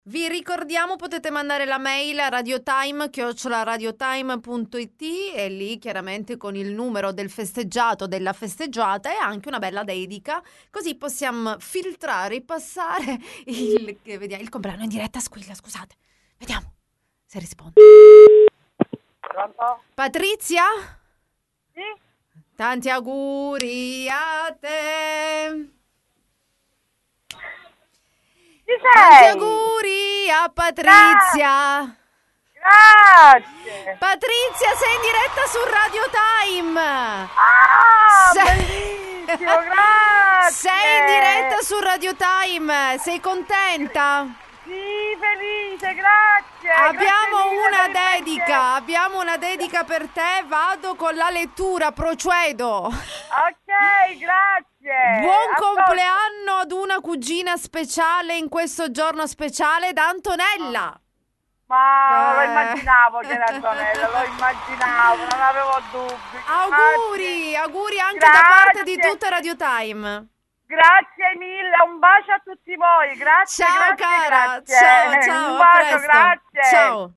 Vi ricordiamo, potete mandare la mail a radiotime@radiotime.it e lì chiaramente con il numero del festeggiato, della festeggiata e anche una bella dedica, così possiamo filtrare e passare vediamo, il compleanno in diretta. Squilla, scusate. Vediamo se risponde. Pronto? Patrizia? Sì? Tanti auguri a te. Ci Tanti sei? auguri a Gra- Patrizia. Grazie! Patrizia, sei in diretta su Radio Time. Ah, Sei... bellissimo, sei in diretta grazie! su Radio Time. Sei contenta? Sì, felice, grazie mille per il pensiero. Abbiamo una dedica per te. Vado con la lettura, procedo. Ok, grazie. Buon Ascolta. compleanno ad una cugina speciale in questo giorno speciale da Ah, Antonella. ma lo Eh. immaginavo che era Antonella, lo immaginavo, non avevo dubbi. Grazie. Auguri, auguri anche da parte di Grazie. tutta Radio Time. Grazie mille, un bacio a tutti voi, grazie, Ciao grazie, cara, ciao, grazie. Un ciao, a bacio, presto. grazie. Ciao.